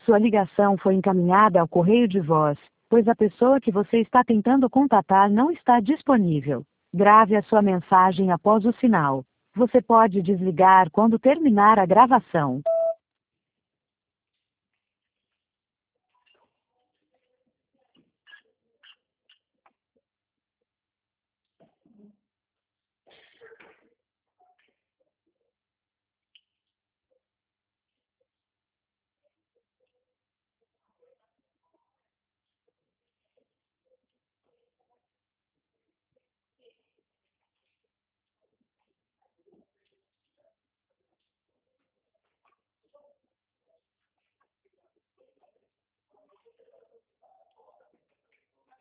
Sua ligação foi encaminhada ao correio de voz, pois a pessoa que você está tentando contatar não está disponível. Grave a sua mensagem após o sinal. Você pode desligar quando terminar a gravação.